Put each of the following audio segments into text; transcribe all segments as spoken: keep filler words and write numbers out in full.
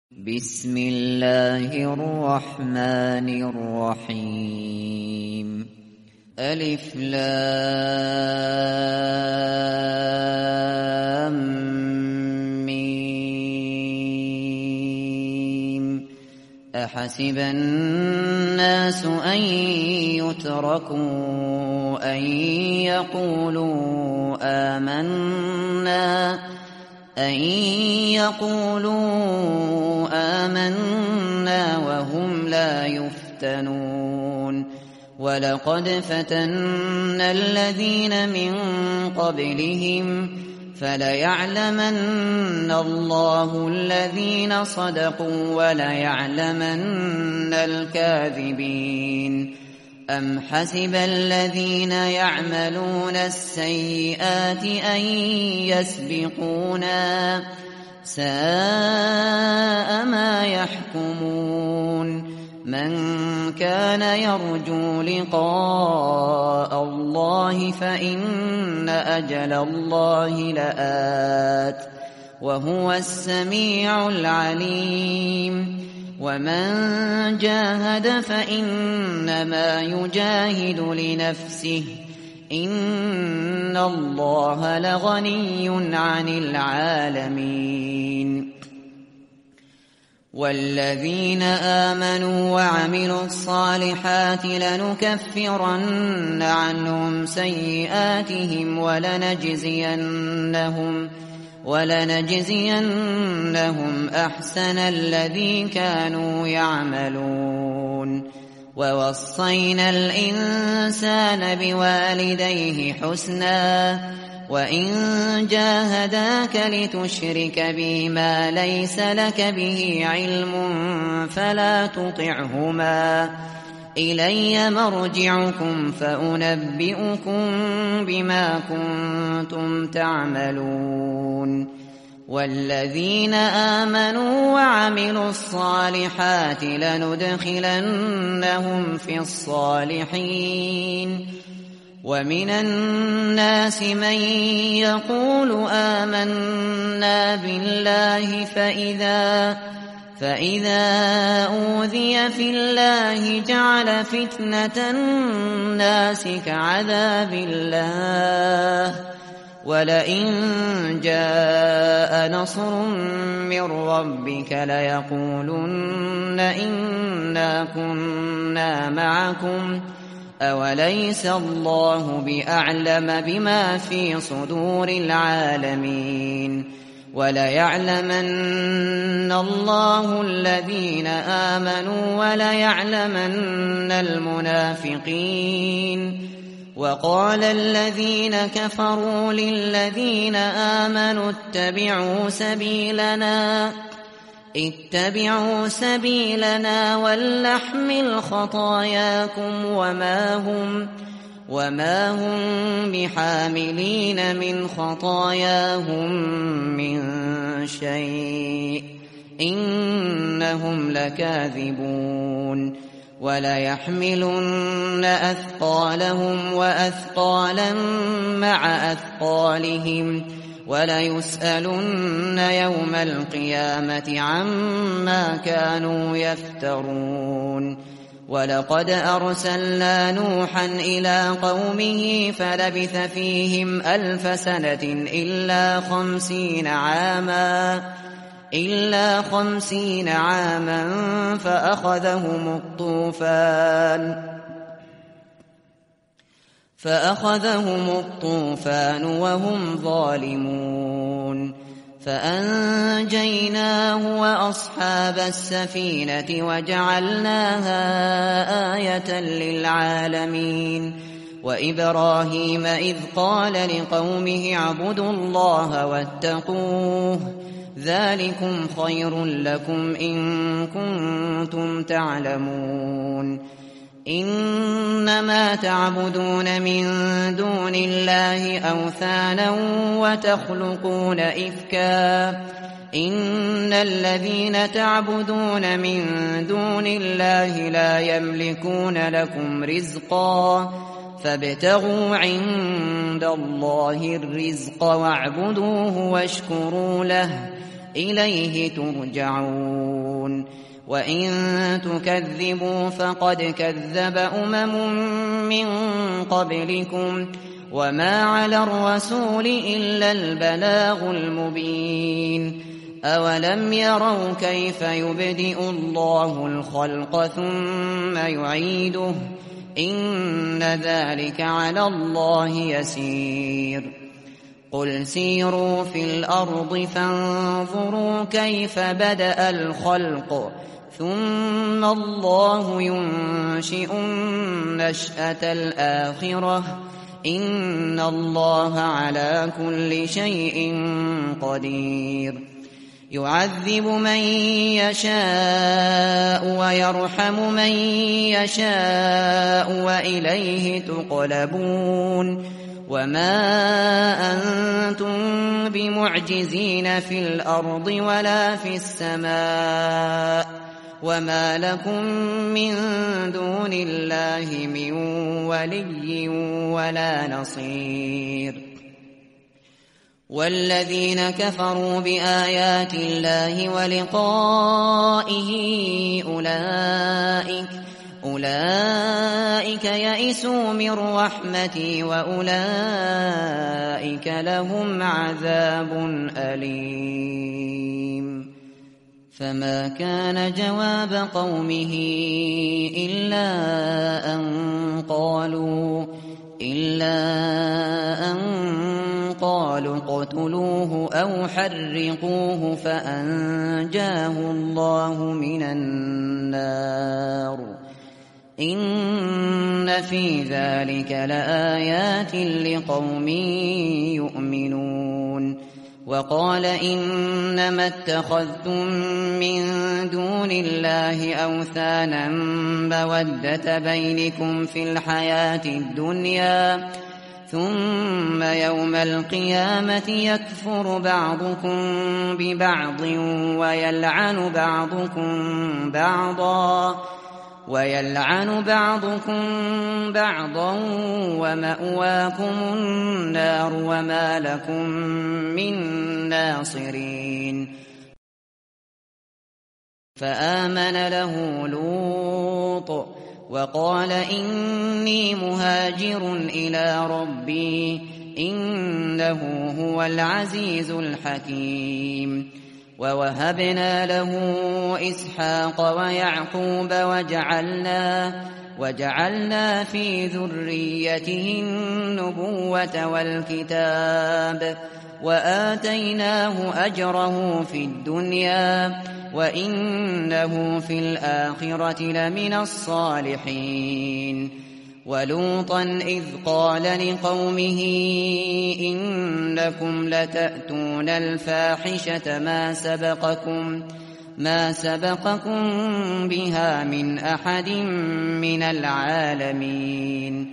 بسم الله الرحمن الرحیم. الف لام میم. احسب الناس ان يتركوا ان يقولوا آمنا أن يقولوا آمنا وهم لا يفتنون. ولقد فتنا الذين من قبلهم فليعلمن الله الذين صدقوا وليعلمن الكاذبين. أم حسب الذين يعملون السيئات أن يسبقونا ساء ما يحكمون. من كان يرجو لقاء الله فإن أجل الله لآت وهو السميع العليم. ومن جاهد فإنما يجاهد لنفسه إن الله لغني عن العالمين. والذين آمنوا وعملوا الصالحات لنكفرن عنهم سيئاتهم ولنجزينهم ولنجزينهم أحسن الذي كانوا يعملون. ووصينا الإنسان بوالديه حسنا وإن جاهداك لتشرك بي ما ليس لك به علم فلا تطعهما إلي مرجعكم فأنبئكم بما كنتم تعملون. والذين آمنوا وعملوا الصالحات لندخلنهم في الصالحين. ومن الناس من يقول آمنا بالله فإذا فإذا أوذي في الله جعل فتنة الناس كعذاب الله ولئن جاء نصر من ربك ليقولن إنا كنا معكم أوليس الله بأعلم بما في صدور العالمين. وليعلمن الله الذين آمنوا وليعلمن المنافقين. وقال الذين كفروا للذين آمنوا اتبعوا سبيلنا اتبعوا سبيلنا ولنحمل خطاياكم وما هم وما هم بحاملين من خطاياهم من شيء إنهم لكاذبون. وليحملن أثقالهم وأثقالا مع أثقالهم وليسألن يوم القيامة عما كانوا يفترون. ولقد أرسلنا نوحا إلى قومه فلبث فيهم ألف سنة إلا خمسين عاما إلا خمسين عاما فأخذهم الطوفان فأخذهم الطوفان وهم ظالمون. فأنجيناه وأصحاب السفينة وجعلناها آية للعالمين. وإبراهيم إذ قال لقومه اعبدوا الله واتقوه ذلكم خير لكم إن كنتم تعلمون. إنما تعبدون من دون الله أوثانا وتخلقون إفكا إن الذين تعبدون من دون الله لا يملكون لكم رزقا فابتغوا عند الله الرزق واعبدوه واشكروا له إليه ترجعون وإن تكذبوا فقد كذب أمم من قبلكم وما على الرسول إلا البلاغ المبين أولم يروا كيف يبدئ الله الخلق ثم يعيده إن ذلك على الله يسير قل سيروا في الأرض فانظروا كيف بدأ الخلق ثم الله ينشئ النشأة الآخرة إن الله على كل شيء قدير يعذب من يشاء ويرحم من يشاء وإليه تقلبون وما أنتم بمعجزين في الأرض ولا في السماء وما لكم من دون الله من ولي ولا نصير والذين كفروا بآيات الله ولقائه أولئك أولئك يئسوا من رحمتي وأولئك لهم عذاب أليم فما كان جواب قومه إلا أن قالوا إلا أن قالوا اقتلوه أو حرقوه فأنجاه الله من النار إن في ذلك لآيات لقوم يؤمنون وقال إنما اتخذتم من دون الله أوثانا مودة بينكم في الحياة الدنيا ثم يوم القيامة يكفر بعضكم ببعض ويلعن بعضكم بعضا ويلعن بعضكم بعضا ومأواكم النار وما لكم من ناصرين فآمن له لوط وقال إني مهاجر إلى ربي إنه هو العزيز الحكيم ووهبنا له إسحاق ويعقوب وجعلنا وجعلنا في ذريته النبوة والكتاب وآتيناه أجره في الدنيا وإنه في الآخرة لمن الصالحين ولوطا إذ قال لقومه إنكم لتأتون الفاحشة ما سبقكم ما سبقكم بها من أحد من العالمين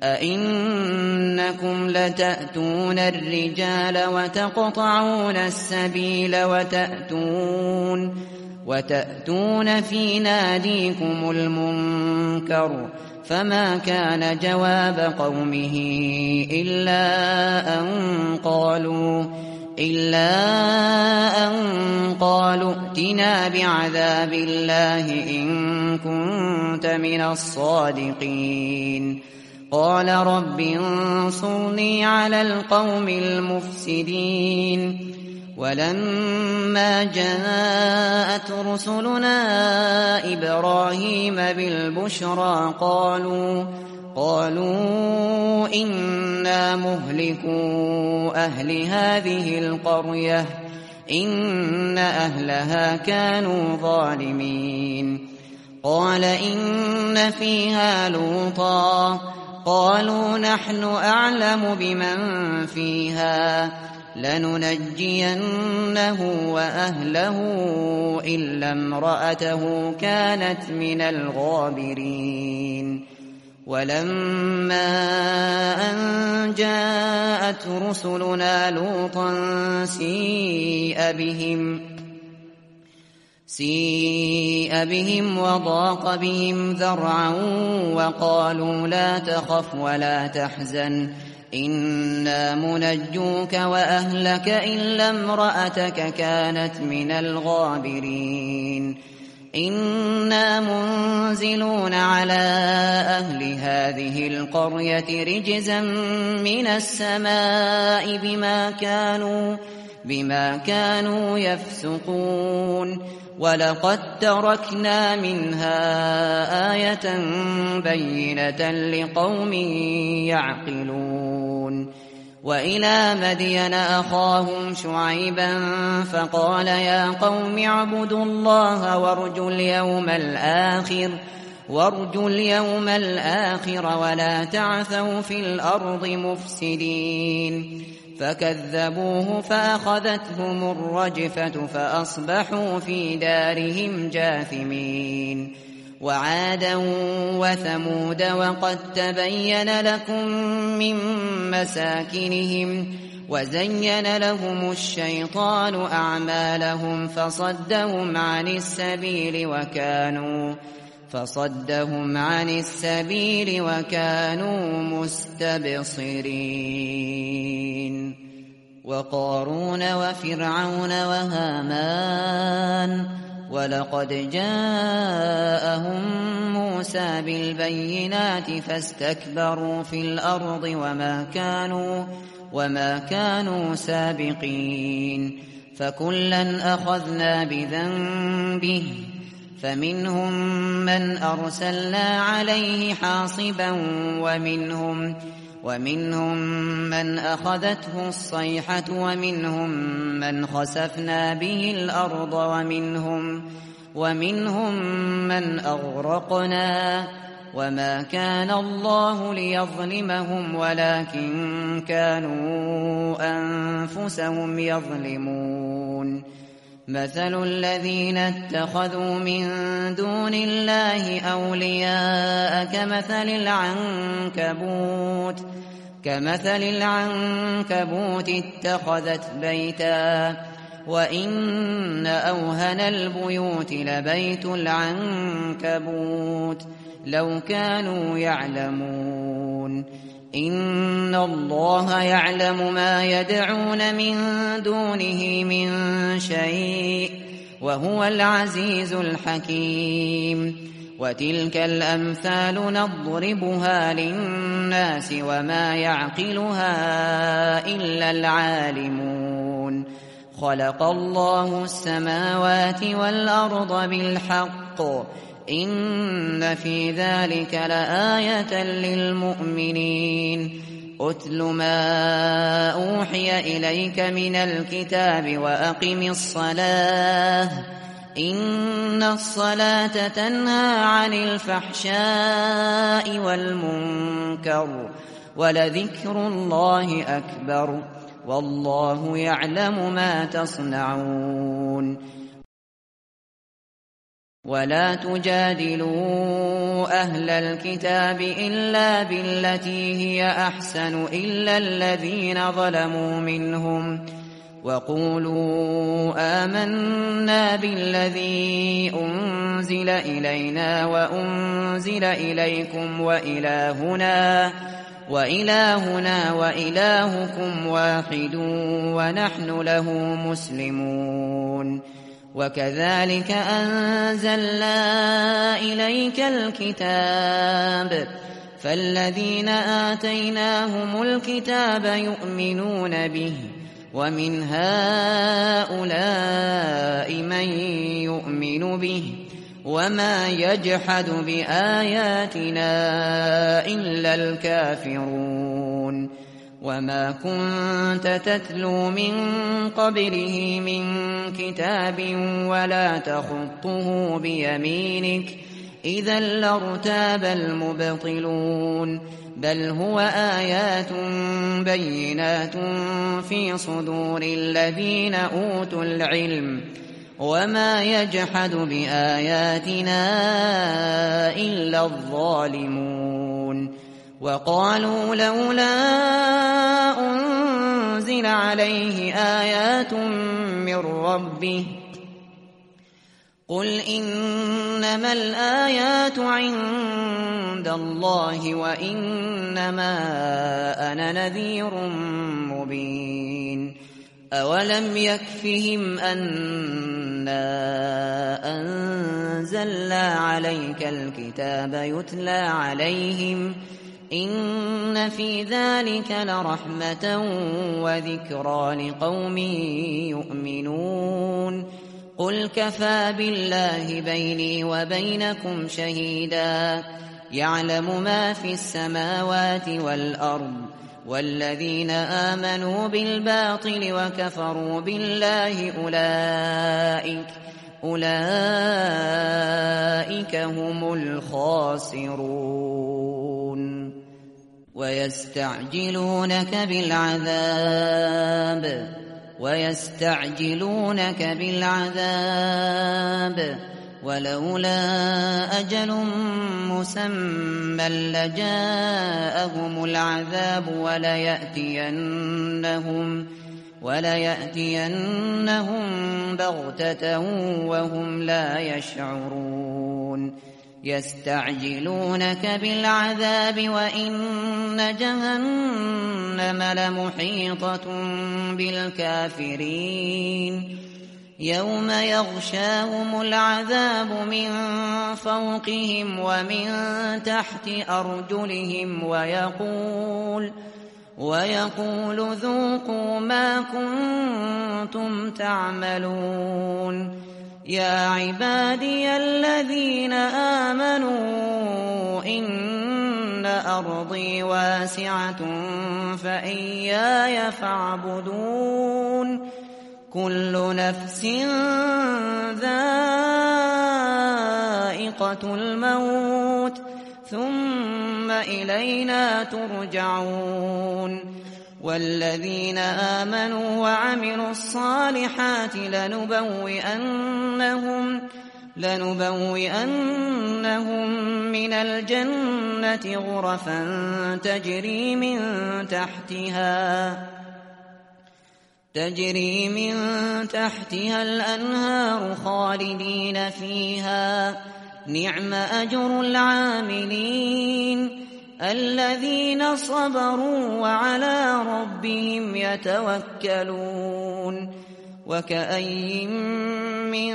أئنكم لتأتون الرجال وتقطعون السبيل وتأتون وتأتون في ناديكم المنكر فما كان جواب قومه إلا أن قالوا إلا أن قالوا ائتنا بعذاب الله إن كنت من الصادقين قال رب انصرني على القوم المفسدين ولما جاءت رسلنا إبراهيم بالبشرى قالوا قالوا إنا مهلكو أهل هذه القرية إن أهلها كانوا ظالمين قال إن فيها لوطا قالوا نحن أعلم بمن فيها لننجينه وأهله إلا امرأته كانت من الغابرين ولما أن جاءت رسلنا لوطا سيء بهم سيء بهم وضاق بهم ذرعا وقالوا لا تخف ولا تحزن إنا منجوك وأهلك إلا امرأتك كانت من الغابرين إنا منزلون على أهل هذه القرية رجزا من السماء بما كانوا بما كانوا يفسقون ولقد تركنا منها آية بينة لقوم يعقلون وإلى مدين أخاهم شعيبا فقال يا قوم اعبدوا الله وارجوا اليوم الآخر وارجوا اليوم الآخر ولا تعثوا في الأرض مفسدين فكذبوه فأخذتهم الرجفة فأصبحوا في دارهم جاثمين وعادا وثمود وقد تبين لكم من مساكنهم وزين لهم الشيطان أعمالهم فصدهم عن السبيل وكانوا فصدهم عن السبيل وكانوا مستبصرين وقارون وفرعون وهامان ولقد جاءهم موسى بالبينات فاستكبروا في الأرض وما كانوا وما كانوا سابقين فكلا أخذنا بذنبه فمنهم من أرسلنا عليه حاصبا ومنهم ومنهم من أخذته الصيحة ومنهم من خسفنا به الأرض ومنهم ومنهم من أغرقنا وما كان الله ليظلمهم ولكن كانوا أنفسهم يظلمون مثل الذين اتخذوا من دون الله أولياء كمثل العنكبوت كمثل العنكبوت اتخذت بيتا وإن أوهن البيوت لبيت العنكبوت لو كانوا يعلمون إن الله يعلم ما يدعون من دونه من شيء وهو العزيز الحكيم وتلك الأمثال نضربها للناس وما يعقلها إلا العالمون خلق الله السماوات والأرض بالحق إن في ذلك لآية للمؤمنين أتل ما أوحي إليك من الكتاب وأقم الصلاة إن الصلاة تنهى عن الفحشاء والمنكر ولذكر الله أكبر والله يعلم ما تصنعون ولا تجادلوا أهل الكتاب إلا بالتي هي أحسن إلا الذين ظلموا منهم وقولوا آمنا بالذي أنزل إلينا وأنزل إليكم وإلهنا وإلهنا وإلهكم واحد ونحن له مسلمون وكذلك أنزلنا إليك الكتاب فالذين آتيناهم الكتاب يؤمنون به ومن هؤلاء من يؤمن به وما يجحد بآياتنا إلا الكافرون وما كنت تتلو من قبله من كتاب ولا تخطه بيمينك إذا لارتاب المبطلون بل هو آيات بينات في صدور الذين أوتوا العلم وما يجحد بآياتنا إلا الظالمون وقالوا لولا أنزل عليه آيات من ربه قل إنما الآيات عند الله وإنما أنا نذير مبين أولم يكفهم أنا أنزلنا عليك الكتاب يتلى عليهم إن في ذلك لرحمة وذكرى لقوم يؤمنون قل كفى بالله بيني وبينكم شهيدا يعلم ما في السماوات والأرض والذين آمنوا بالباطل وكفروا بالله أولئك أولئك هم الخاسرون ويستعجلونك بالعذاب ويستعجلونك بالعذاب ولولا أجل مسمى لجاءهم العذاب وليأتينهم وليأتينهم بغتة وهم لا يشعرون يستعجلونك بالعذاب وإن جهنم لمحيطة بالكافرين يوم يغشاهم العذاب من فوقهم ومن تحت أرجلهم ويقول ويقول ذوقوا ما كنتم تعملون يا عبادي الذين آمنوا إن أرضي واسعة فإياي فاعبدون كل نفس ذائقة الموت ثم إلينا ترجعون والذين آمنوا وعملوا الصالحات لنبوئنهم لنبوئنهم من الجنة غرفا تجري من تحتها تجري من تحتها الأنهار خالدين فيها نعم أجر العاملين الذين صبروا وعلى ربهم يتوكلون وكأي من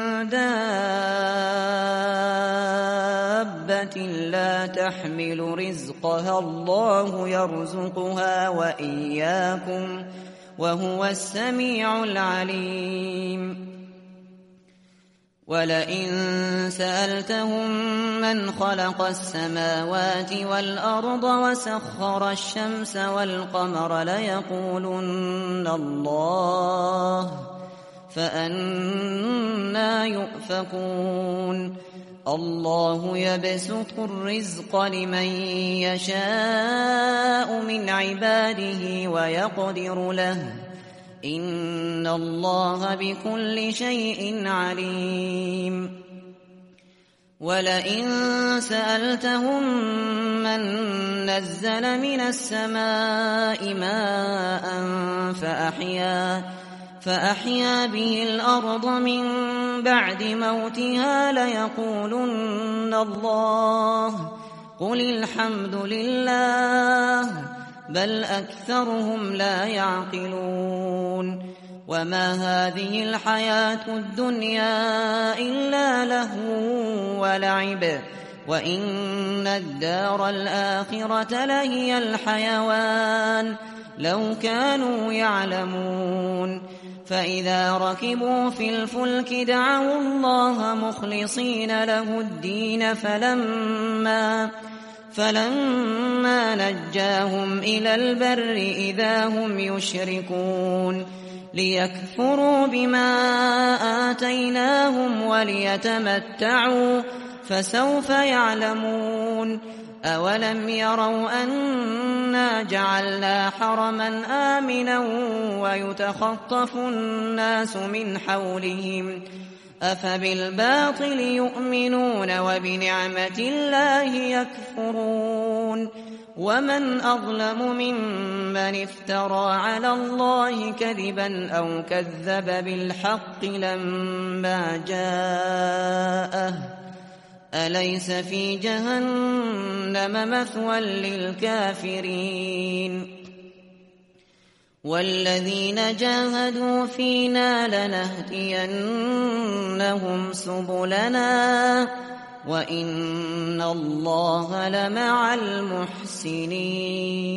دابة لا تحمل رزقها الله يرزقها وإياكم وهو السميع العليم ولئن سألتهم من خلق السماوات والأرض وسخر الشمس والقمر ليقولن الله فأنى يؤفكون الله يبسط الرزق لمن يشاء من عباده ويقدر له إن الله بكل شيء عليم ولئن سألتهم من نزل من السماء ماء فأحيا فأحيا به الأرض من بعد موتها ليقولن الله قل الحمد لله بل أكثرهم لا يعقلون وما هذه الحياة الدنيا إلا لهو ولعب وإن الدار الآخرة لهي الحيوان لو كانوا يعلمون فإذا ركبوا في الفلك دعوا الله مخلصين له الدين فلما فلما نجاهم إلى البر إذا هم يشركون ليكفروا بما آتيناهم وليتمتعوا فسوف يعلمون أولم يروا أنا جعلنا حرما آمنا ويتخطف الناس من حولهم أفبالباطل يؤمنون وبنعمة الله يكفرون يعلمون ومن أظلم ممن افترى على الله كذبا أو كذب بالحق لما جاءه أليس في جهنم مثوى للكافرين والذين جاهدوا فينا لنهدينهم سبلنا وإن الله لمع المحسنين